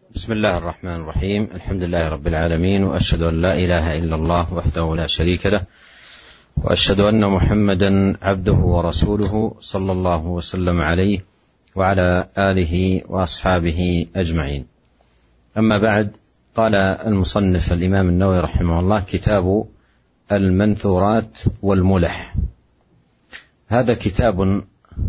بسم الله الرحمن الرحيم. الحمد لله رب العالمين، وأشهد أن لا إله إلا الله وحده لا شريك له، وأشهد أن محمدا عبده ورسوله صلى الله وسلم عليه وعلى آله وأصحابه أجمعين. أما بعد، قال المصنف الإمام النووي رحمه الله: كتاب المنثورات والملح. هذا كتاب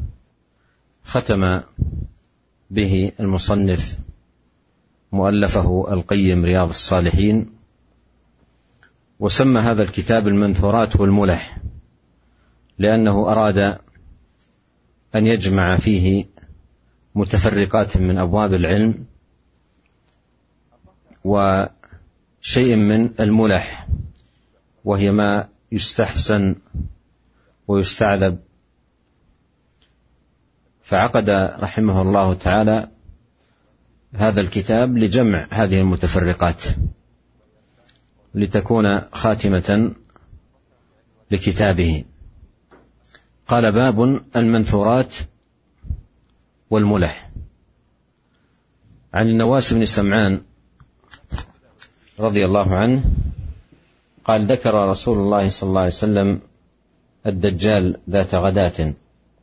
ختم به المصنف مؤلفه القيم رياض الصالحين، وسمى هذا الكتاب المنثورات والملح، لأنه أراد أن يجمع فيه متفرقات من أبواب العلم وشيء من الملح، وهي ما يستحسن ويستعذب. فعقد رحمه الله تعالى هذا الكتاب لجمع هذه المتفرقات لتكون خاتمة لكتابه. قال: باب المنثورات والملح. عن النواس بن سمعان رضي الله عنه قال: ذكر رسول الله صلى الله عليه وسلم الدجال ذات غداة،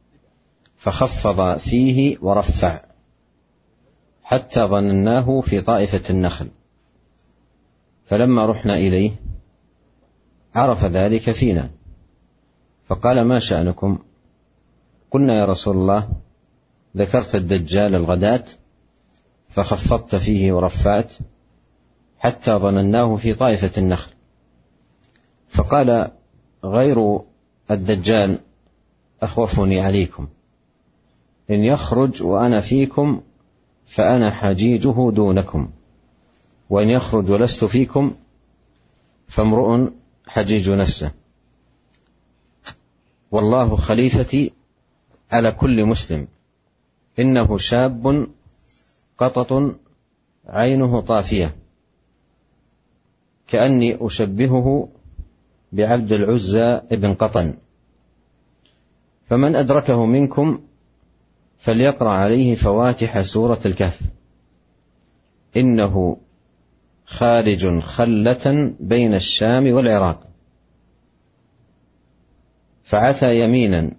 فخفض فيه ورفع حتى ظنناه في طائفة النخل، فلما رحنا إليه عرف ذلك فينا، فقال: ما شأنكم؟ قلنا: يا رسول الله، ذكرت الدجال الغداة فخفضت فيه ورفعت حتى ظنناه في طائفة النخل. فقال: غير الدجال أخوفني عليكم، إن يخرج وأنا فيكم فأنا حجيجه دونكم، وإن يخرج ولست فيكم فامرؤ حجيج نفسه، والله خليفتي على كل مسلم، إنه شاب قطط عينه طافية، كأني أشبهه بعبد العزى ابن قطن، فمن أدركه منكم فليقرأ عليه فواتح سورة الكهف، إنه خارج خلة بين الشام والعراق، فعثى يمينا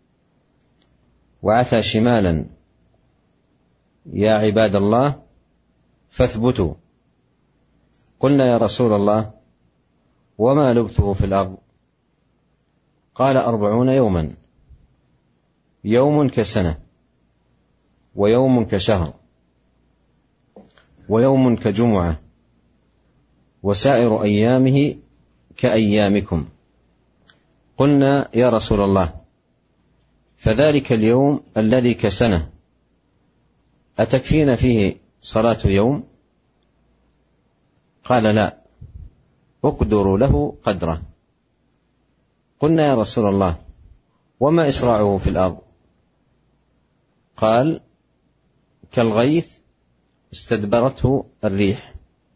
وعثى شمالا، يا عباد الله فاثبتوا. قلنا: يا رسول الله، وما لبثه في الأرض؟ قال: 40 يوما، يوم كسنة، ويوم كشهر، ويوم كجمعة، وسائر أيامه كأيامكم. قلنا: يا رسول الله، فذلك اليوم الذي كسنة أتكفينا فيه صلاة يوم؟ قال: لا، اقدروا له قدره. قلنا: يا رسول الله، وما إسراعه في الأرض؟ قال: كالغيث استدبرته الريح،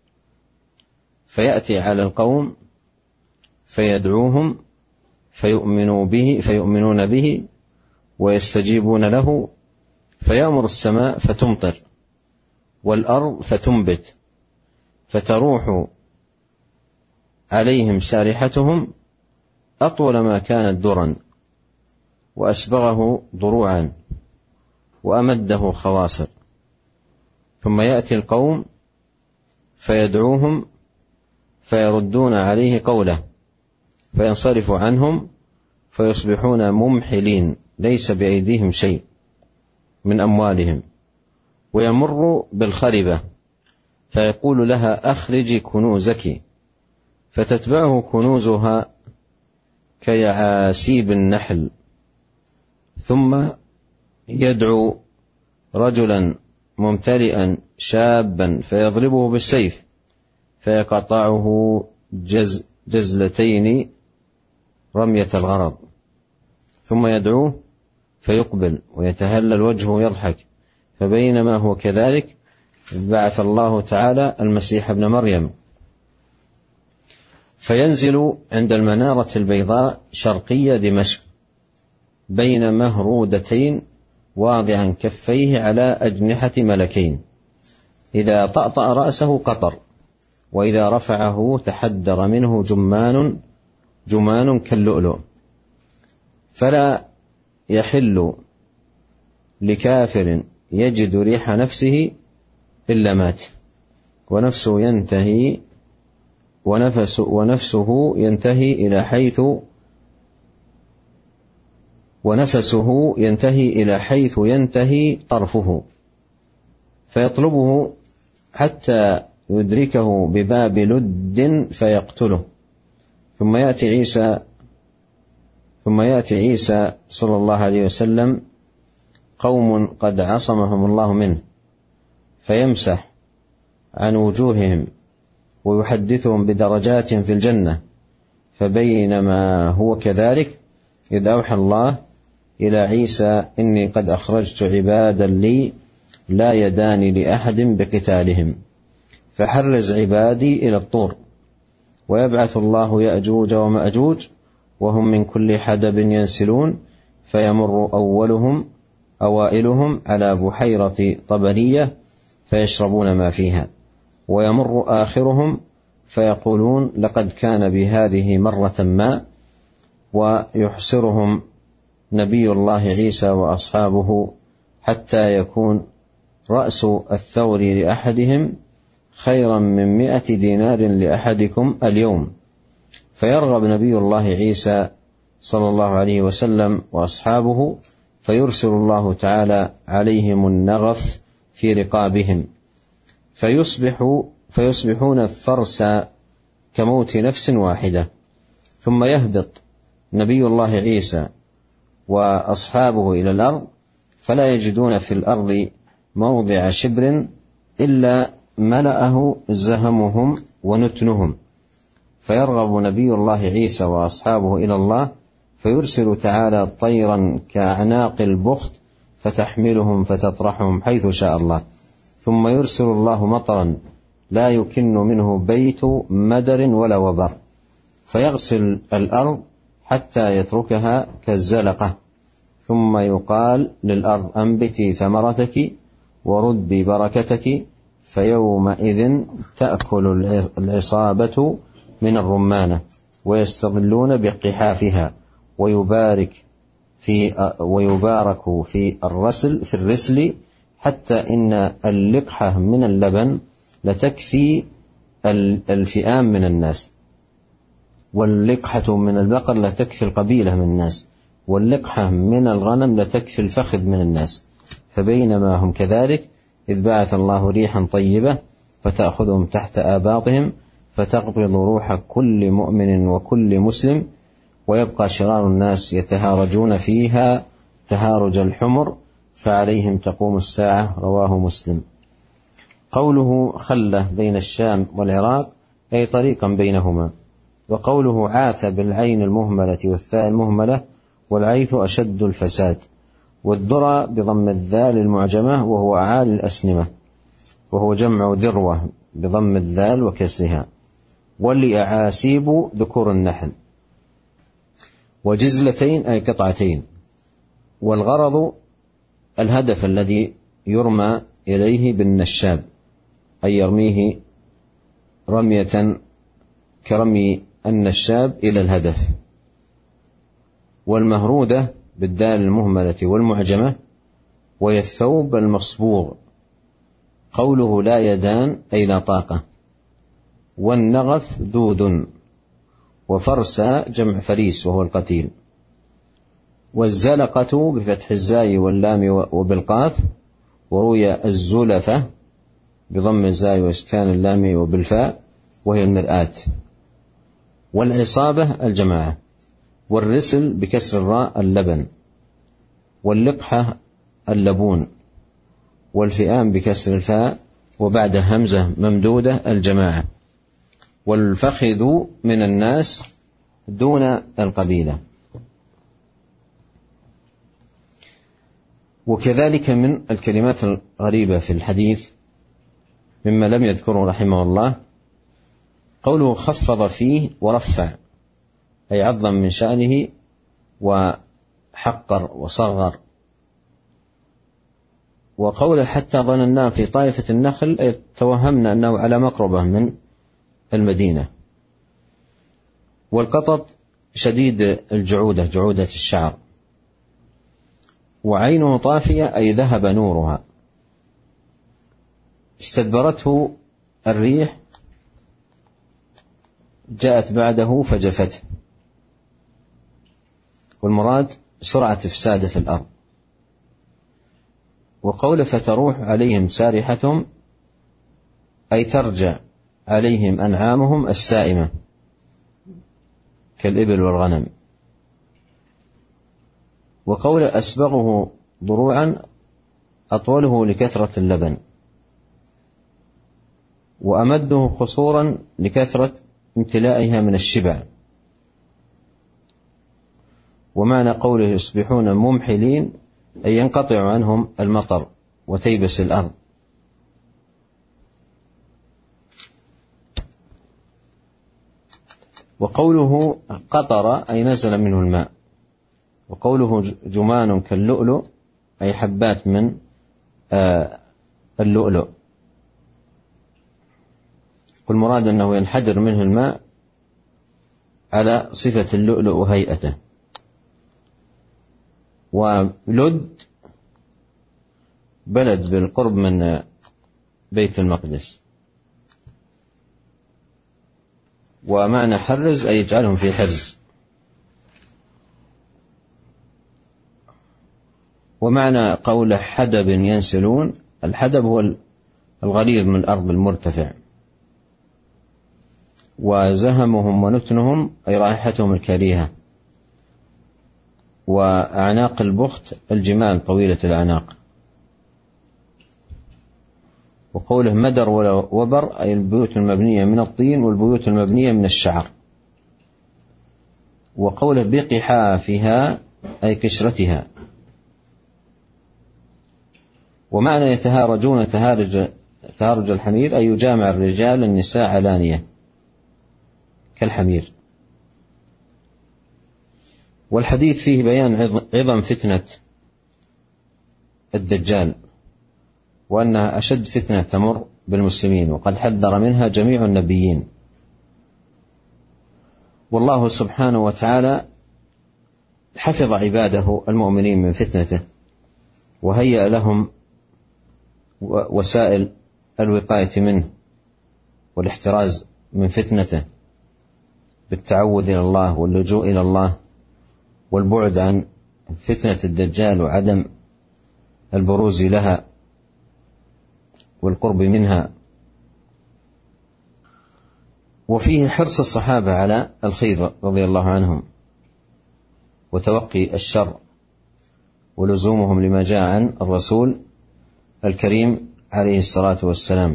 فيأتي على القوم فيدعوهم فيؤمنون به ويستجيبون له، فيأمر السماء فتمطر والأرض فتنبت، فتروح عليهم سارحتهم أطول ما كانت درا، وأسبغه ضروعا، وأمده خواصر، ثم يأتي القوم فيدعوهم فيردون عليه قوله، فينصرف عنهم فيصبحون ممحلين، ليس بأيديهم شيء من أموالهم، ويمر بالخربة فيقول لها: أخرجي كنوزك، فتتبعه كنوزها كيعاسيب النحل، ثم يدعو رجلا ممتلئا شابا فيضربه بالسيف فيقطعه جزلتين رمية الغرض، ثم يدعوه فيقبل ويتهلل وجهه يضحك، فبينما هو كذلك بعث الله تعالى المسيح ابن مريم، فينزل عند المنارة البيضاء شرقية دمشق بين مهرودتين واضعا كفيه على أجنحة ملكين، إذا طأطأ رأسه قطر، وإذا رفعه تحدر منه جمان كاللؤلؤ. فلا يحل لكافر يجد ريح نفسه إلا مات، ونفسه ينتهي إلى حيث ينتهي طرفه، فيطلبه حتى يدركه بباب لد فيقتله. ثم يأتي عيسى صلى الله عليه وسلم قوم قد عصمهم الله منه، فيمسح عن وجوههم ويحدثهم بدرجات في الجنة. فبينما هو كذلك إذ أوحى الله إلى عيسى: إني قد أخرجت عبادا لي لا يدان لأحد بقتالهم، فحرز عبادي إلى الطور. ويبعث الله يأجوج ومأجوج وهم من كل حدب ينسلون، فيمر أوائلهم على بحيرة طبرية فيشربون ما فيها، ويمر آخرهم فيقولون: لقد كان بهذه مرة ما. ويحسرهم نبي الله عيسى وأصحابه حتى يكون رأس الثور لأحدهم خيرا من 100 دينار لأحدكم اليوم. فيرغب نبي الله عيسى صلى الله عليه وسلم وأصحابه، فيرسل الله تعالى عليهم النغف في رقابهم، فيصبحون فرسا كموت نفس واحدة. ثم يهبط نبي الله عيسى وأصحابه إلى الأرض، فلا يجدون في الأرض موضع شبر إلا ملأه زهمهم ونتنهم. فيرغب نبي الله عيسى وأصحابه إلى الله، فيرسل تعالى طيرا كأعناق البخت فتحملهم فتطرحهم حيث شاء الله. ثم يرسل الله مطرا لا يكن منه بيت مدر ولا وبر، فيغسل الأرض حتى يتركها كالزلقة. ثم يقال للأرض: أنبتي ثمرتك وردي بركتك. فيومئذ تأكل العصابة من الرمانة ويستظلون بقحافها، ويبارك في الرسل، حتى إن اللقحة من اللبن لتكفي الفئام من الناس، واللقحة من البقر لتكفي القبيلة من الناس، واللقحة من الغنم لتكفي الفخذ من الناس. فبينما هم كذلك إذ بعث الله ريحا طيبة فتأخذهم تحت آباطهم، فتقبض روح كل مؤمن وكل مسلم، ويبقى شرار الناس يتهارجون فيها تهارج الحمر، فعليهم تقوم الساعة. رواه مسلم. قوله خلة بين الشام والعراق أي طريقا بينهما. وقوله عاث بالعين المهملة والثاء المهملة، والعيث أشد الفساد. والذرى بضم الذال المعجمة وهو أعالي الأسنمة، وهو جمع ذروة بضم الذال وكسرها. والأعاسيب ذكور النحل. وجزلتين أي قطعتين. والغرض الهدف الذي يرمى إليه بالنشاب، أي يرميه رمية كرمي النشاب إلى الهدف. والمهرودة بالدال المهملة والمعجمة، وهي الثوب المصبوغ. قوله لا يدان أي لا طاقة. والنغف دود. وفرسا جمع فريس وهو القتيل. والزلقة بفتح الزاي واللام وبالقاف، وروي الزلفة بضم الزاي وإسكان اللام وبالفاء، وهي المرآة. والعصابة الجماعة. والرسل بكسر الراء اللبن. واللقحة اللبون. والفئام بكسر الفاء وبعد همزة ممدودة الجماعة. والفخذ من الناس دون القبيلة. وكذلك من الكلمات الغريبة في الحديث مما لم يذكره رحمه الله قوله خفض فيه ورفع، أي عظم من شأنه وحقر وصغر. وقوله حتى ظننا في طائفة النخل أي توهمنا أنه على مقربة من المدينة. والقطط شديد الجعودة، جعودة الشعر. وعينه طافية أي ذهب نورها، استدبرته الريح جاءت بعده فجفته، والمراد سرعة إفساده في الأرض. وقول فتروح عليهم سارحتهم أي ترجع عليهم أنعامهم السائمة كالإبل والغنم. وقول أسبغه ضروعا أطوله لكثرة اللبن، وأمده قصورا لكثرة امتلائها من الشبع. ومعنى قوله يصبحون ممحلين أي ينقطع عنهم المطر وتيبس الأرض. وقوله قطر أي نزل منه الماء. وقوله جمان كاللؤلؤ أي حبات من اللؤلؤ، والمراد أنه ينحدر منه الماء على صفة اللؤلؤ وهيئته. ولد بلد بالقرب من بيت المقدس. ومعنى حرز أي يجعلهم في حرز. ومعنى قول حدب ينسلون، الحدب هو الغليظ من الأرض المرتفع. وزهمهم ونتنهم أي رائحتهم الكريهة. وأعناق البخت الجمال طويلة الأعناق. وقوله مدر وبر أي البيوت المبنية من الطين والبيوت المبنية من الشعر. وقوله بقحافها أي كشرتها. ومعنى يتهارجون تهارج الحمير أي يجامع الرجال النساء علانية كالحمير. والحديث فيه بيان عظم فتنة الدجال، وأنها أشد فتنة تمر بالمسلمين، وقد حذر منها جميع النبيين. والله سبحانه وتعالى حفظ عباده المؤمنين من فتنته، وهيأ لهم وسائل الوقاية منه والاحتراز من فتنته بالتعوذ إلى الله واللجوء إلى الله والبعد عن فتنة الدجال وعدم البروز لها والقرب منها. وفيه حرص الصحابة على الخير رضي الله عنهم، وتوقي الشر، ولزومهم لما جاء عن الرسول الكريم عليه الصلاة والسلام.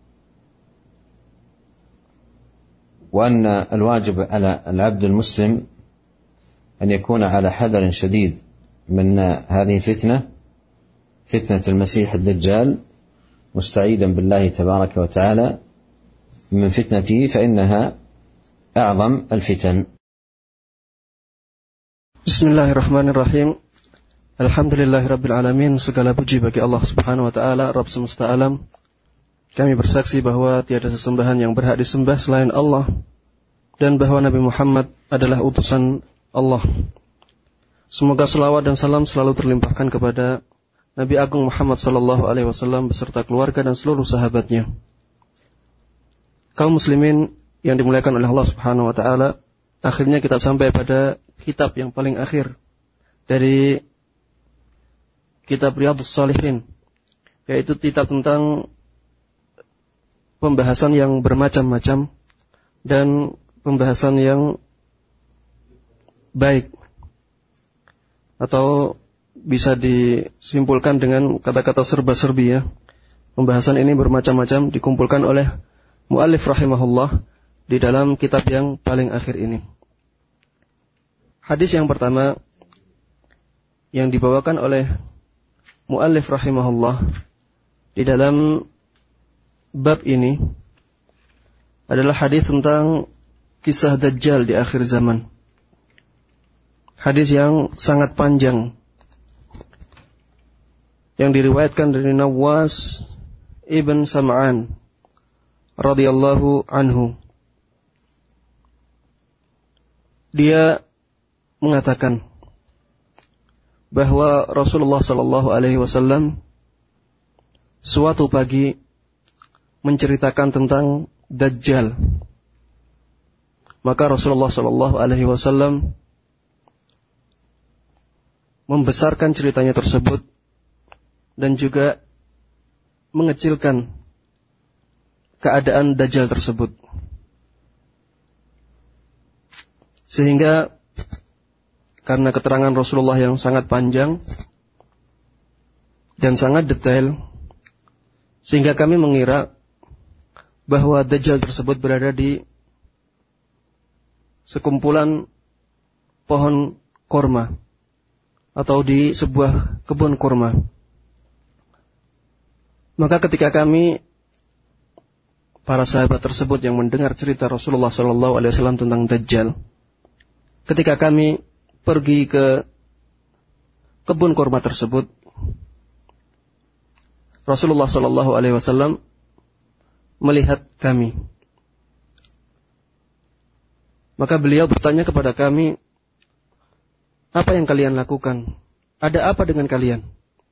وأن الواجب على العبد المسلم أن يكون على حذر شديد من هذه الفتنة، فتنة المسيح الدجال، مستعيذا بالله تبارك وتعالى من فتنته، فإنها أعظم الفتن. Bismillahirrahmanirrahim. Alhamdulillahirabbil alamin. Segala puji bagi Allah Subhanahu wa taala, Rabb semesta alam. Kami bersaksi bahwa tiada sesembahan yang berhak disembah selain Allah, dan bahwa Nabi Muhammad adalah utusan Allah. Semoga selawat dan salam selalu terlimpahkan kepada Nabi Agung Muhammad sallallahu alaihi wasallam beserta keluarga dan seluruh sahabatnya. Kaum muslimin yang dimuliakan oleh Allah Subhanahu wa taala, akhirnya kita sampai pada kitab yang paling akhir dari kitab Riyadhus Shalihin, yaitu kitab tentang pembahasan yang bermacam-macam dan pembahasan yang baik, atau bisa disimpulkan dengan kata-kata serba-serbi ya. Pembahasan ini bermacam-macam dikumpulkan oleh muallif rahimahullah di dalam kitab yang paling akhir ini. Hadis yang pertama yang dibawakan oleh muallif rahimahullah di dalam bab ini adalah hadis tentang kisah Dajjal di akhir zaman. Hadis yang sangat panjang. yang diriwayatkan dari Nawas ibn Sam'an radhiyallahu anhu. Dia mengatakan bahwa Rasulullah sallallahu alaihi wasallam suatu pagi menceritakan tentang Dajjal. Maka Rasulullah sallallahu alaihi wasallam membesarkan ceritanya tersebut dan juga mengecilkan keadaan Dajjal tersebut. Sehingga karena keterangan Rasulullah yang sangat panjang dan sangat detail, sehingga kami mengira bahwa Dajjal tersebut berada di sekumpulan pohon korma atau di sebuah kebun kurma. Maka ketika kami, para sahabat tersebut yang mendengar cerita Rasulullah SAW tentang Dajjal, ketika kami pergi ke kebun kurma tersebut, Rasulullah SAW melihat kami. Maka beliau bertanya kepada kami, apa yang kalian lakukan? Ada apa dengan kalian?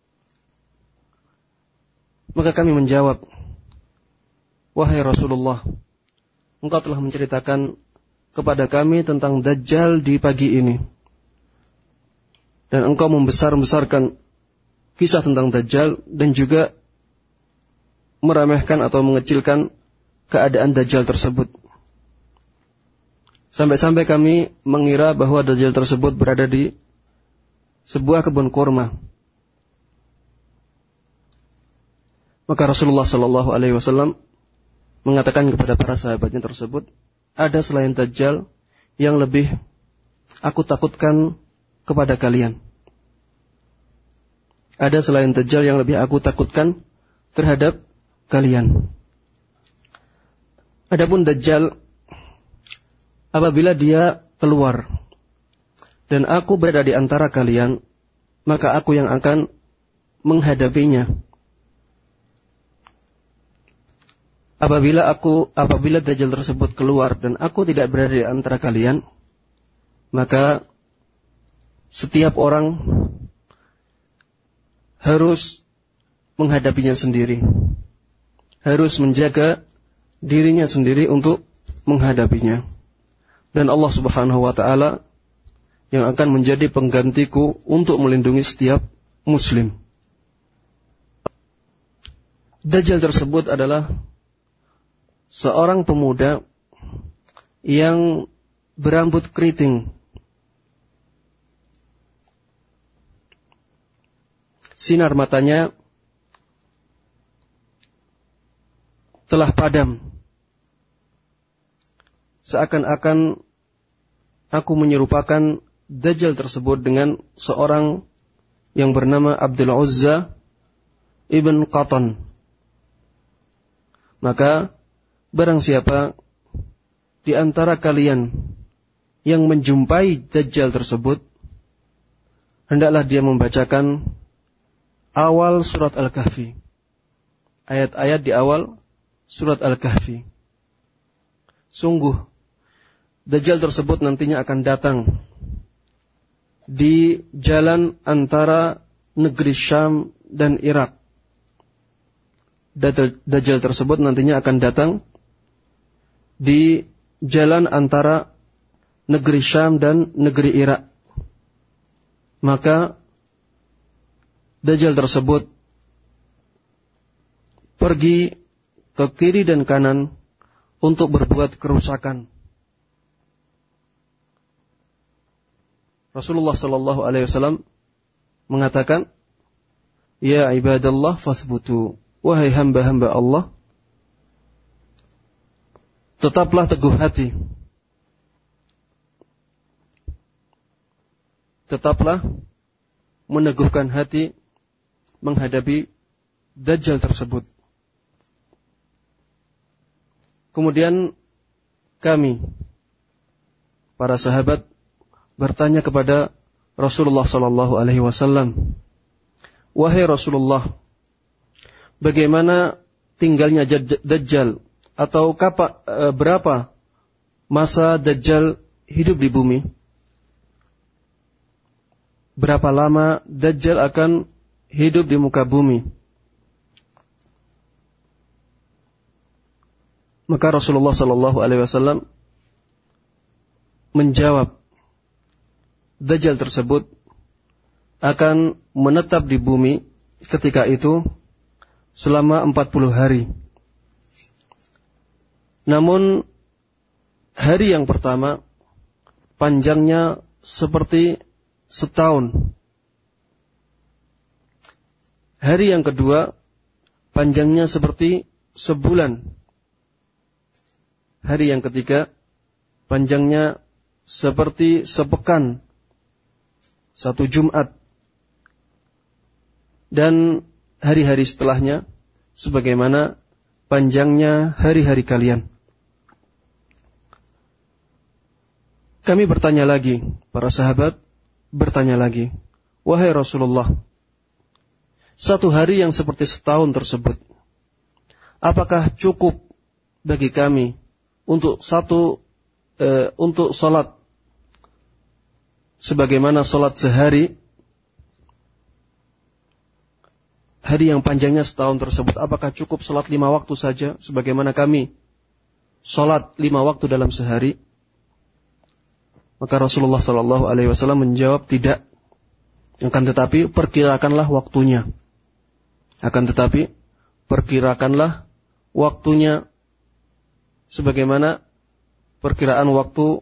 Maka kami menjawab, wahai Rasulullah, engkau telah menceritakan kepada kami tentang Dajjal di pagi ini. Dan engkau membesar-besarkan kisah tentang Dajjal dan juga meremehkan atau mengecilkan keadaan Dajjal tersebut. Sampai-sampai kami mengira bahwa Dajjal tersebut berada di sebuah kebun kurma. Maka Rasulullah SAW mengatakan kepada para sahabatnya tersebut, ada selain Dajjal yang lebih aku takutkan kepada kalian. Ada selain Dajjal yang lebih aku takutkan terhadap kalian. Adapun Dajjal, apabila dia keluar dan aku berada di antara kalian, maka aku yang akan menghadapinya. Apabila Dajjal tersebut keluar dan aku tidak berada di antara kalian, maka setiap orang harus menghadapinya sendiri. Harus menjaga dirinya sendiri untuk menghadapinya. Dan Allah Subhanahu wa ta'ala yang akan menjadi penggantiku untuk melindungi setiap muslim. Dajjal tersebut adalah seorang pemuda yang berambut keriting. Sinar matanya telah padam. Seakan-akan aku menyerupakan Dajjal tersebut dengan seorang yang bernama Abdul Uzza ibn Qatan. Maka barang siapa di antara kalian yang menjumpai Dajjal tersebut, hendaklah dia membacakan awal surat Al-Kahfi. Ayat-ayat di awal surat Al-Kahfi. Sungguh Dajjal tersebut nantinya akan datang di jalan antara negeri Syam dan Irak. Dajjal tersebut nantinya akan datang di jalan antara negeri Syam dan negeri Irak. Maka Dajjal tersebut pergi ke kiri dan kanan untuk berbuat kerusakan. Rasulullah sallallahu alaihi wasallam mengatakan, "Ya ibadallah fathbutu." Wahai hamba-hamba Allah, tetaplah teguh hati. Tetaplah meneguhkan hati menghadapi Dajjal tersebut. Kemudian kami, para sahabat, bertanya kepada Rasulullah sallallahu alaihi wasallam, "Wahai Rasulullah, bagaimana tinggalnya Dajjal atau berapa masa Dajjal hidup di bumi? Berapa lama Dajjal akan hidup di muka bumi?" Maka Rasulullah sallallahu alaihi wasallam menjawab, Dajjal tersebut akan menetap di bumi ketika itu selama 40 hari. Namun hari yang pertama panjangnya seperti setahun. Hari yang kedua panjangnya seperti sebulan. Hari yang ketiga panjangnya seperti sepekan, satu Jumat. Dan hari-hari setelahnya sebagaimana panjangnya hari-hari kalian. Kami bertanya lagi, para sahabat bertanya lagi, "Wahai Rasulullah, satu hari yang seperti setahun tersebut, apakah cukup bagi kami untuk salat sebagaimana salat sehari?" Hari yang panjangnya setahun tersebut, apakah cukup salat 5 waktu saja sebagaimana kami salat 5 waktu dalam sehari? Maka Rasulullah sallallahu alaihi wasallam menjawab, tidak. Akan tetapi perkirakanlah waktunya. Sebagaimana perkiraan waktu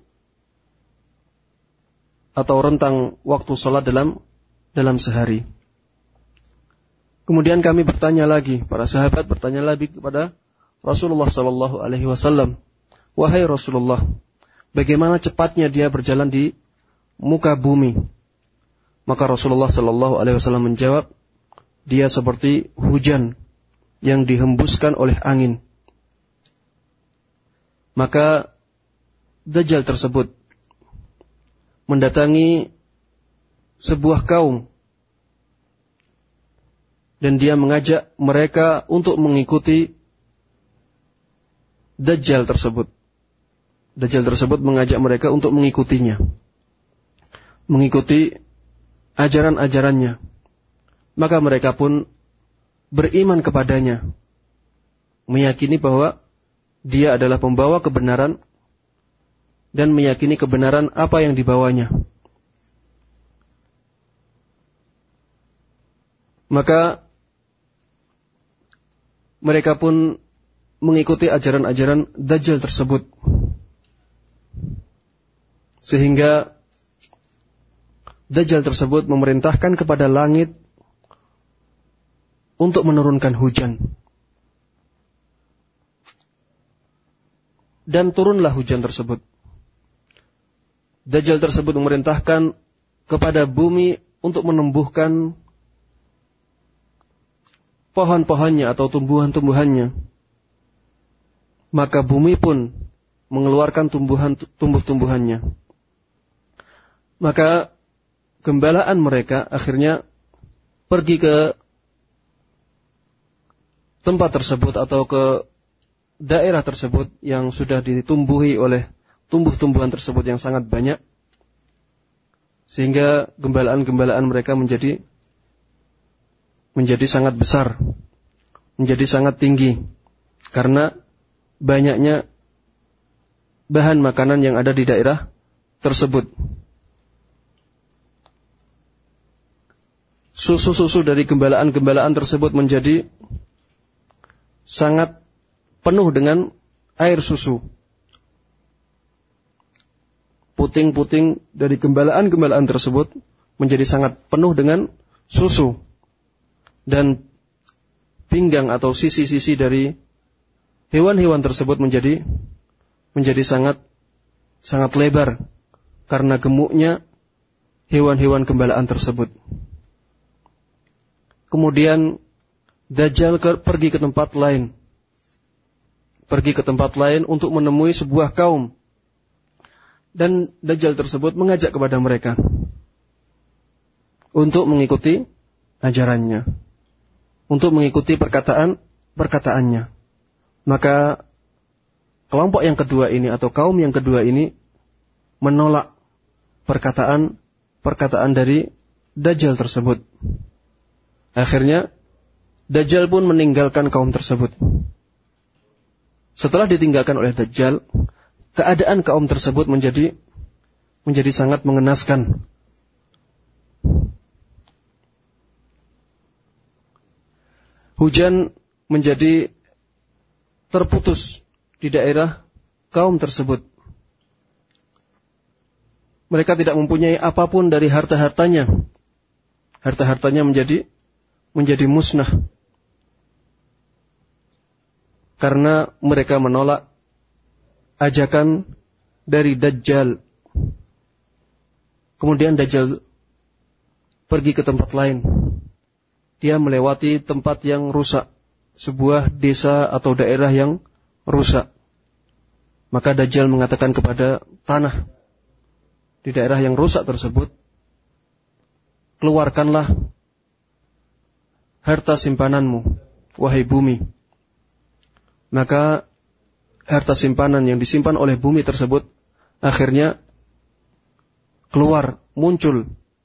atau rentang waktu salat dalam sehari. Kemudian kami bertanya lagi, para sahabat bertanya lagi kepada Rasulullah sallallahu alaihi wasallam, "Wahai Rasulullah, bagaimana cepatnya dia berjalan di muka bumi?" Maka Rasulullah sallallahu alaihi wasallam menjawab, "Dia seperti hujan yang dihembuskan oleh angin." Maka Dajjal tersebut mendatangi sebuah kaum dan dia mengajak mereka untuk mengikuti Dajjal tersebut. Dajjal tersebut mengajak mereka untuk mengikutinya, mengikuti ajaran-ajarannya. Maka mereka pun beriman kepadanya, meyakini bahwa dia adalah pembawa kebenaran dan meyakini kebenaran apa yang dibawanya. Maka mereka pun mengikuti ajaran-ajaran Dajjal tersebut. Sehingga Dajjal tersebut memerintahkan kepada langit untuk menurunkan hujan. Dan turunlah hujan tersebut. Dajjal tersebut memerintahkan kepada bumi untuk menumbuhkan pohon-pohonnya atau tumbuhan-tumbuhannya. Maka bumi pun mengeluarkan tumbuh-tumbuhannya. Maka gembalaan mereka akhirnya pergi ke tempat tersebut atau ke daerah tersebut yang sudah ditumbuhi oleh tumbuh-tumbuhan tersebut yang sangat banyak, sehingga gembalaan-gembalaan mereka menjadi sangat besar, menjadi sangat tinggi karena banyaknya bahan makanan yang ada di daerah tersebut. Susu-susu dari gembalaan-gembalaan tersebut menjadi sangat penuh dengan air susu. Puting-puting dari gembalaan-gembalaan tersebut menjadi sangat penuh dengan susu. Dan pinggang atau sisi-sisi dari hewan-hewan tersebut menjadi sangat lebar karena gemuknya hewan-hewan gembalaan tersebut. Kemudian Dajjal pergi ke tempat lain untuk menemui sebuah kaum, dan Dajjal tersebut mengajak kepada mereka untuk mengikuti ajarannya, untuk mengikuti perkataannya. Maka kelompok yang kedua ini atau kaum yang kedua ini menolak perkataan dari Dajjal tersebut. Akhirnya Dajjal pun meninggalkan kaum tersebut. Setelah ditinggalkan oleh Dajjal, keadaan kaum tersebut menjadi sangat mengenaskan. Hujan menjadi terputus di daerah kaum tersebut. Mereka tidak mempunyai apapun dari harta-hartanya. Harta-hartanya menjadi musnah. Karena mereka menolak ajakan dari Dajjal. Kemudian Dajjal pergi ke tempat lain. Dia melewati tempat yang rusak, sebuah desa atau daerah yang rusak. Maka Dajjal mengatakan kepada tanah di daerah yang rusak tersebut, keluarkanlah harta simpananmu, wahai bumi. Maka harta simpanan yang disimpan oleh bumi tersebut akhirnya keluar, muncul.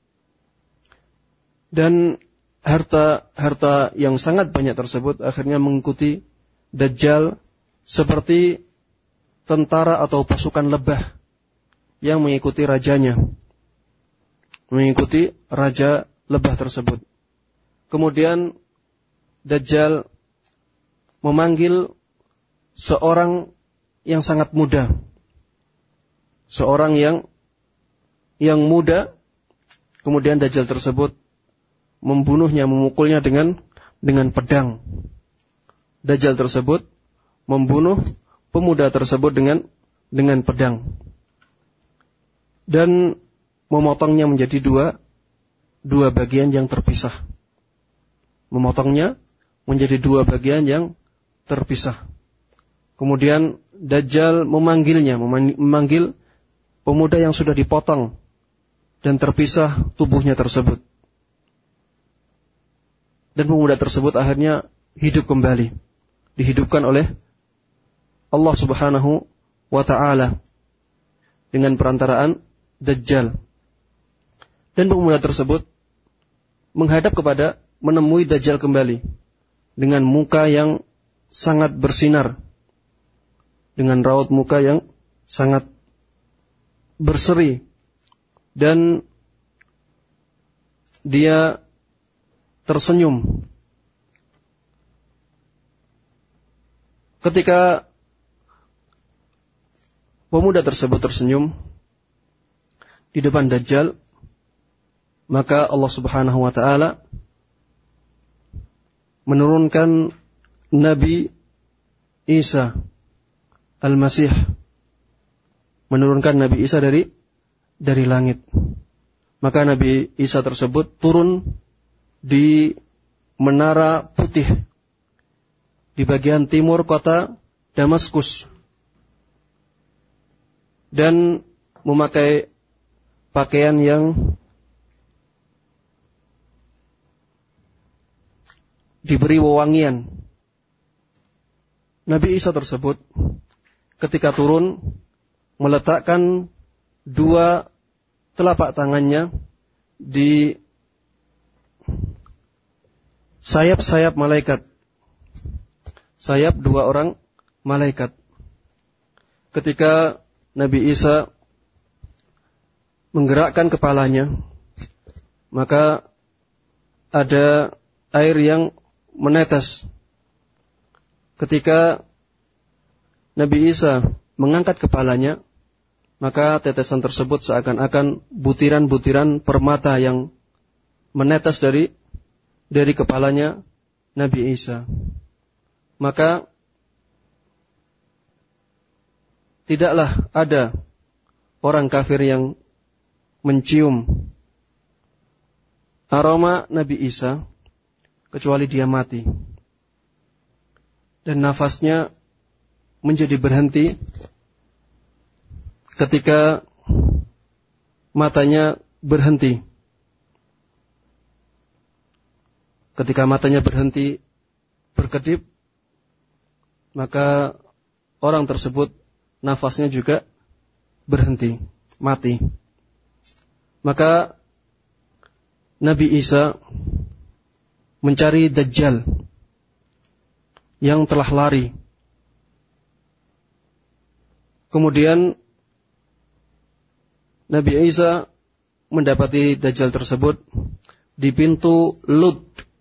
Dan harta yang sangat banyak tersebut akhirnya mengikuti Dajjal seperti tentara atau pasukan lebah yang mengikuti rajanya, mengikuti raja lebah tersebut. Kemudian Dajjal memanggil seorang yang sangat muda, seorang yang muda. Kemudian Dajjal tersebut membunuhnya, memukulnya dengan pedang. Dajjal tersebut membunuh pemuda tersebut dengan pedang dan memotongnya menjadi dua bagian yang terpisah. Memotongnya menjadi dua bagian yang terpisah. Kemudian Dajjal memanggil pemuda yang sudah dipotong dan terpisah tubuhnya tersebut. Dan pemuda tersebut akhirnya hidup kembali, dihidupkan oleh Allah Subhanahu wa ta'ala dengan perantaraan Dajjal. Dan pemuda tersebut menemui Dajjal kembali dengan muka yang sangat bersinar, dengan raut muka yang sangat berseri, dan dia tersenyum. Ketika pemuda tersebut tersenyum di depan Dajjal, maka Allah Subhanahu wa ta'ala menurunkan Nabi Isa Al-Masih, menurunkan Nabi Isa dari langit. Maka Nabi Isa tersebut turun di Menara Putih di bagian timur kota Damaskus dan memakai pakaian yang diberi wewangian. Nabi Isa tersebut ketika turun meletakkan dua telapak tangannya di sayap-sayap malaikat, sayap dua orang malaikat. Ketika Nabi Isa menggerakkan kepalanya, maka ada air yang menetes. Ketika Nabi Isa mengangkat kepalanya, maka tetesan tersebut seakan-akan butiran-butiran permata yang menetes dari kepalanya Nabi Isa. Maka tidaklah ada orang kafir yang mencium aroma Nabi Isa kecuali dia mati. Dan nafasnya menjadi berhenti ketika matanya berhenti. ketika matanya berhenti berkedip, maka orang tersebut nafasnya juga berhenti, mati. Maka Nabi Isa mencari Dajjal yang telah lari. Kemudian Nabi Isa mendapati Dajjal tersebut di pintu Lud,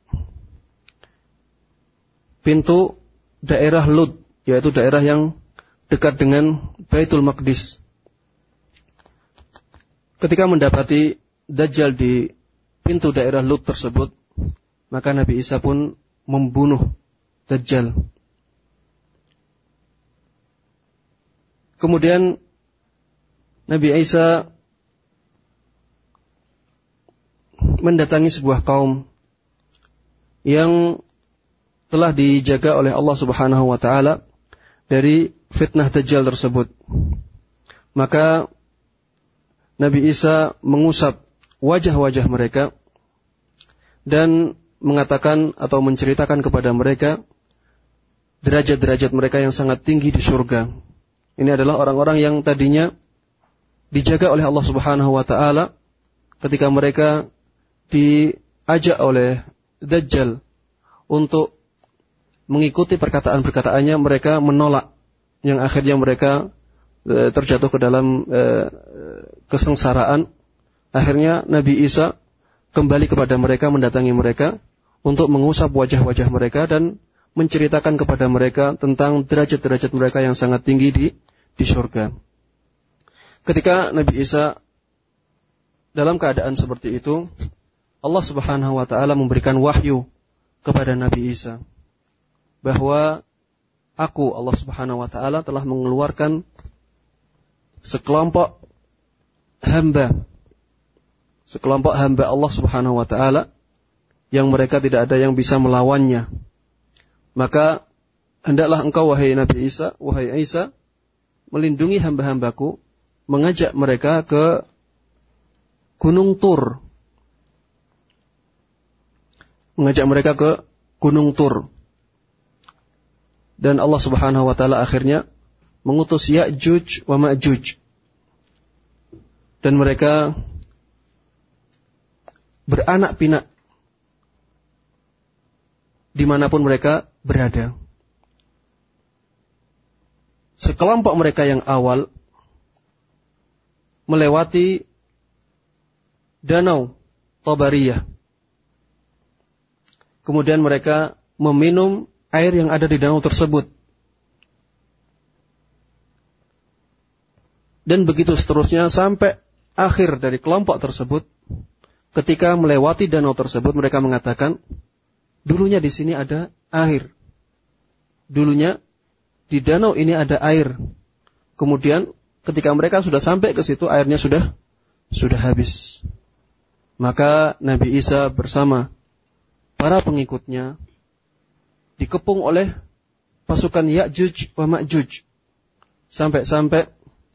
pintu daerah Lud, yaitu daerah yang dekat dengan Baitul Maqdis. Ketika mendapati Dajjal di pintu daerah Lud tersebut, maka Nabi Isa pun membunuh Dajjal. Kemudian Nabi Isa mendatangi sebuah kaum yang telah dijaga oleh Allah Subhanahu wa taala dari fitnah Dajjal tersebut. Maka Nabi Isa mengusap wajah-wajah mereka dan mengatakan atau menceritakan kepada mereka derajat-derajat mereka yang sangat tinggi di surga. Ini adalah orang-orang yang tadinya dijaga oleh Allah Subhanahu wa taala ketika mereka diajak oleh Dajjal untuk mengikuti perkataan-perkataannya, mereka menolak, yang akhirnya mereka terjatuh ke dalam kesengsaraan. Akhirnya Nabi Isa kembali kepada mereka, mendatangi mereka untuk mengusap wajah-wajah mereka dan menceritakan kepada mereka tentang derajat-derajat mereka yang sangat tinggi di surga. Ketika Nabi Isa dalam keadaan seperti itu, Allah Subhanahu wa taala memberikan wahyu kepada Nabi Isa bahwa Allah Subhanahu wa taala telah mengeluarkan sekelompok hamba Allah Subhanahu wa taala yang mereka tidak ada yang bisa melawannya. Maka hendaklah engkau wahai Isa, melindungi hamba-hambaku, mengajak mereka ke Gunung Tur. Dan Allah Subhanahu wa taala akhirnya mengutus Ya'juj wa Ma'juj. Dan mereka beranak pinak dimanapun mereka berada. Sekelompok mereka yang awal melewati Danau Tabariyah. Kemudian mereka meminum air yang ada di danau tersebut. Dan begitu seterusnya sampai akhir dari kelompok tersebut. Ketika melewati danau tersebut, mereka mengatakan, dulunya di sini ada air. Dulunya di danau ini ada air. Kemudian ketika mereka sudah sampai ke situ, airnya sudah habis. Maka Nabi Isa bersama para pengikutnya dikepung oleh pasukan Ya'juj wa Ma'juj. Sampai-sampai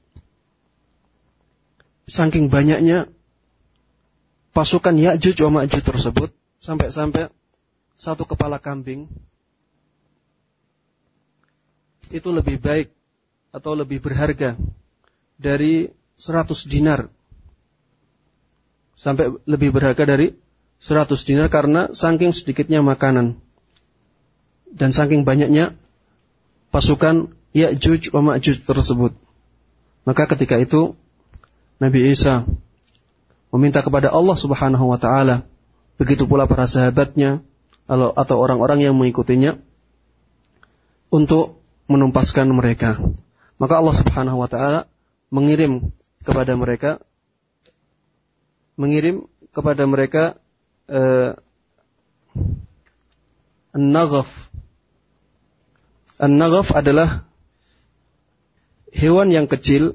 saking banyaknya pasukan Ya'juj wa Ma'juj tersebut, sampai-sampai satu kepala kambing itu lebih baik atau lebih berharga dari 100 dinar. Sampai lebih berharga dari 100 dinar karena saking sedikitnya makanan dan saking banyaknya pasukan Ya'juj wa Ma'juj tersebut. Maka ketika itu Nabi Isa meminta kepada Allah Subhanahu wa taala, begitu pula para sahabatnya atau orang-orang yang mengikutinya, untuk menumpaskan mereka. Maka Allah Subhanahu wa taala mengirim kepada mereka An-Naghaf. An-Naghaf adalah hewan yang kecil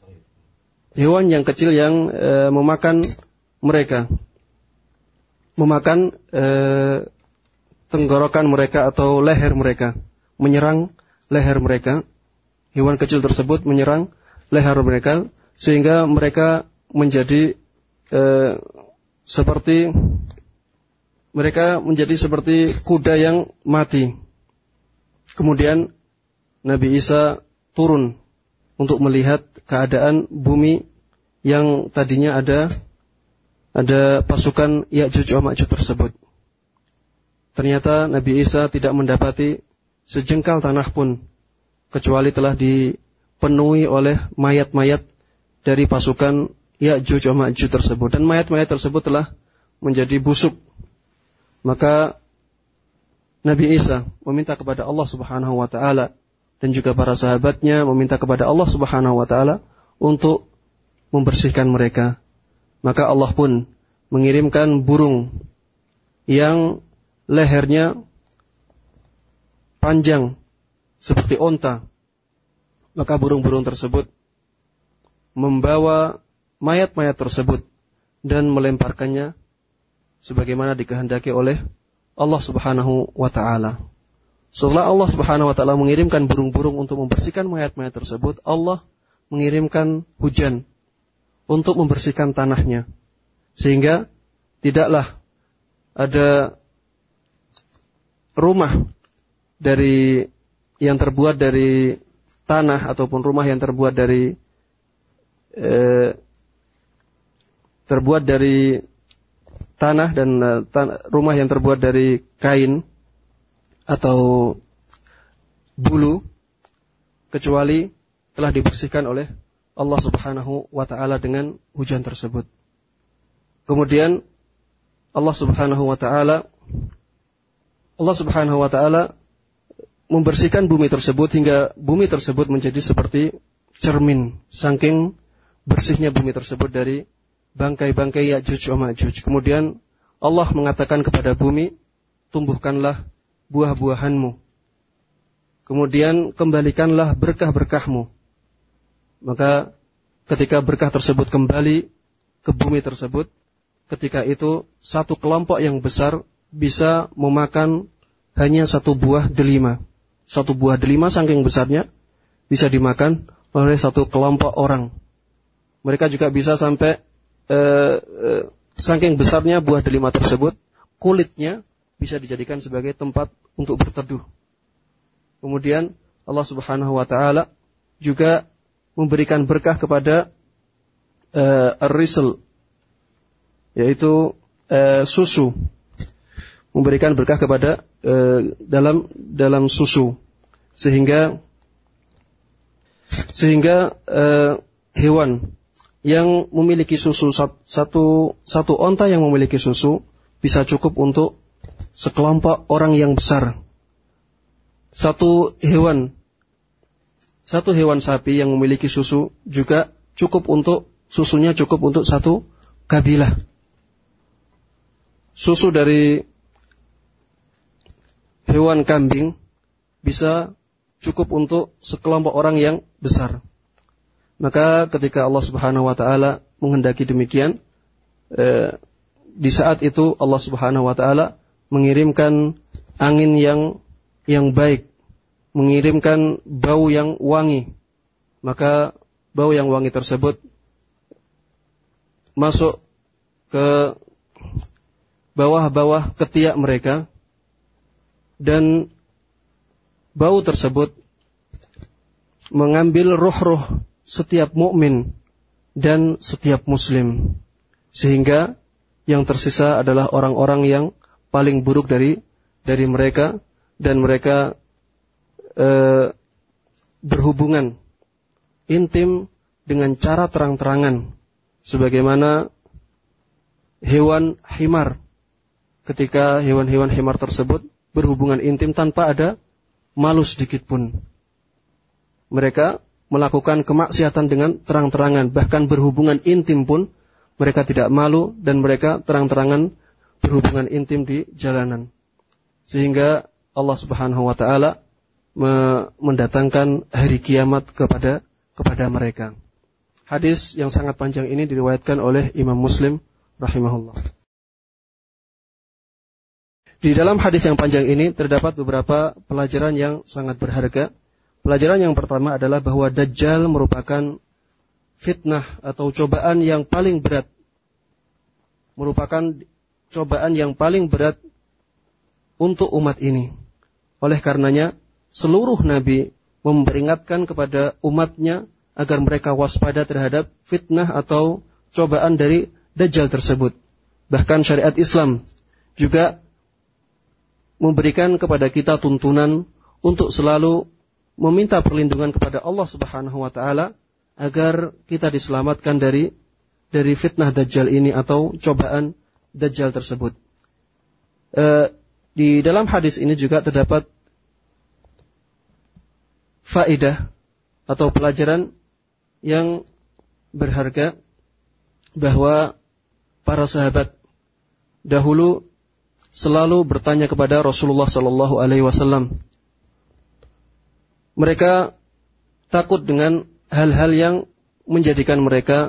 yang memakan mereka, memakan tenggorokan mereka atau leher mereka, menyerang leher mereka. Hewan kecil tersebut menyerang leher mereka sehingga mereka menjadi seperti mereka menjadi seperti kuda yang mati. Kemudian Nabi Isa turun untuk melihat keadaan bumi yang tadinya ada pasukan Ya'juj wa Ma'juj tersebut. Ternyata Nabi Isa tidak mendapati sejengkal tanah pun, kecuali telah dipenuhi oleh mayat-mayat dari pasukan Ya'juj wa Ma'juj tersebut. Dan mayat-mayat tersebut telah menjadi busuk. Maka Nabi Isa meminta kepada Allah Subhanahu wa ta'ala dan juga para sahabatnya meminta kepada Allah Subhanahu wa ta'ala untuk membersihkan mereka. Maka Allah pun mengirimkan burung yang lehernya panjang seperti onta. Maka burung-burung tersebut membawa mayat-mayat tersebut dan melemparkannya sebagaimana dikehendaki oleh Allah Subhanahu wa ta'ala. Setelah Allah Subhanahu wa ta'ala mengirimkan burung-burung untuk membersihkan mayat-mayat tersebut, Allah mengirimkan hujan untuk membersihkan tanahnya. Sehingga tidaklah ada rumah yang terbuat dari tanah ataupun rumah yang terbuat dari tanah dan rumah yang terbuat dari kain atau bulu kecuali telah dibersihkan oleh Allah Subhanahu wa ta'ala dengan hujan tersebut. Kemudian Allah Subhanahu wa ta'ala membersihkan bumi tersebut hingga bumi tersebut menjadi seperti cermin, saking bersihnya bumi tersebut dari bangkai-bangkai Ya'juj wa Ma'juj. Kemudian Allah mengatakan kepada bumi, tumbuhkanlah buah-buahanmu. Kemudian kembalikanlah berkah-berkahmu. Maka ketika berkah tersebut kembali ke bumi tersebut, ketika itu satu kelompok yang besar bisa memakan hanya satu buah delima. Satu buah delima saking besarnya bisa dimakan oleh satu kelompok orang. Mereka juga bisa sampai saking besarnya buah delima tersebut, kulitnya bisa dijadikan sebagai tempat untuk berteduh. Kemudian Allah Subhanahu wa ta'ala juga memberikan berkah kepada ar-risl, yaitu susu. Memberikan berkah kepada dalam susu, sehingga hewan yang memiliki susu, satu onta yang memiliki susu bisa cukup untuk sekelompok orang yang besar. Satu hewan sapi yang memiliki susu juga susunya cukup untuk satu kabilah. Susu dari hewan kambing bisa cukup untuk sekelompok orang yang besar. Maka ketika Allah Subhanahu wa ta'ala menghendaki demikian, di saat itu Allah Subhanahu wa ta'ala mengirimkan angin yang baik, mengirimkan bau yang wangi. Maka bau yang wangi tersebut masuk ke bawah-bawah ketiak mereka, dan bau tersebut mengambil roh-roh setiap mukmin dan setiap muslim, sehingga yang tersisa adalah orang-orang yang paling buruk dari mereka, dan mereka berhubungan intim dengan cara terang-terangan, sebagaimana hewan himar. Ketika hewan-hewan himar tersebut berhubungan intim tanpa ada malu sedikit pun, mereka melakukan kemaksiatan dengan terang-terangan, bahkan berhubungan intim pun mereka tidak malu, dan mereka terang-terangan berhubungan intim di jalanan. Sehingga Allah Subhanahu wa ta'ala mendatangkan hari kiamat kepada mereka. Hadis yang sangat panjang ini diriwayatkan oleh Imam Muslim rahimahullah. Di dalam hadis yang panjang ini terdapat beberapa pelajaran yang sangat berharga. Pelajaran yang pertama adalah bahwa Dajjal merupakan fitnah atau cobaan yang paling berat, merupakan cobaan yang paling berat untuk umat ini. Oleh karenanya, seluruh nabi memperingatkan kepada umatnya agar mereka waspada terhadap fitnah atau cobaan dari Dajjal tersebut. Bahkan syariat Islam juga memberikan kepada kita tuntunan untuk selalu meminta perlindungan kepada Allah Subhanahu wa taala agar kita diselamatkan dari fitnah Dajjal ini atau cobaan Dajjal tersebut. Di dalam hadis ini juga terdapat faedah atau pelajaran yang berharga bahwa para sahabat dahulu selalu bertanya kepada Rasulullah sallallahu alaihi wasallam. Mereka takut dengan hal-hal yang menjadikan mereka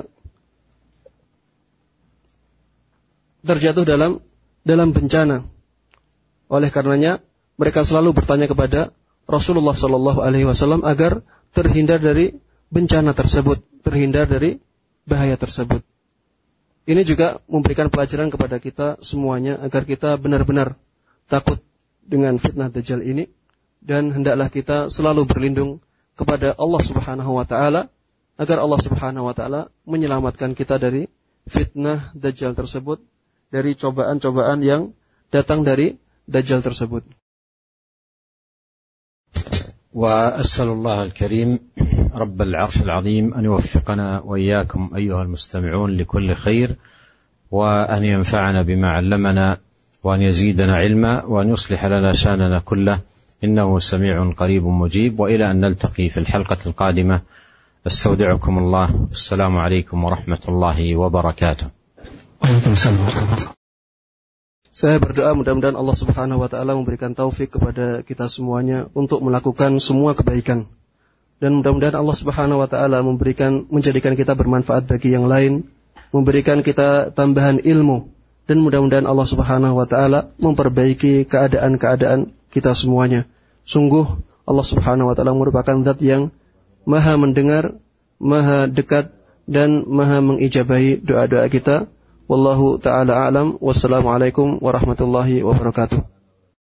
terjatuh dalam bencana. Oleh karenanya, mereka selalu bertanya kepada Rasulullah sallallahu alaihi wasallam agar terhindar dari bencana tersebut, terhindar dari bahaya tersebut. Ini juga memberikan pelajaran kepada kita semuanya agar kita benar-benar takut dengan fitnah Dajjal ini dan hendaklah kita selalu berlindung kepada Allah Subhanahu wa taala agar Allah Subhanahu wa taala menyelamatkan kita dari fitnah Dajjal tersebut, dari cobaan-cobaan yang datang dari Dajjal tersebut. وأسأل الله الكريم رب العرش العظيم أن يوفقنا وإياكم أيها المستمعون لكل خير وأن ينفعنا بما علمنا وأن يزيدنا علما وأن يصلح لنا شأننا كله إنه سميع قريب مجيب وإلى أن نلتقي في الحلقة القادمة أستودعكم الله السلام عليكم ورحمة الله وبركاته. Saya berdoa mudah-mudahan Allah Subhanahu wa taala memberikan taufik kepada kita semuanya untuk melakukan semua kebaikan. Dan mudah-mudahan Allah Subhanahu wa taala menjadikan kita bermanfaat bagi yang lain, memberikan kita tambahan ilmu, dan mudah-mudahan Allah Subhanahu wa taala memperbaiki keadaan-keadaan kita semuanya. Sungguh Allah Subhanahu wa taala merupakan zat yang Maha mendengar, Maha dekat dan Maha mengijabahi doa-doa kita. Wallahu ta'ala a'lam. Wassalamualaikum warahmatullahi wabarakatuh.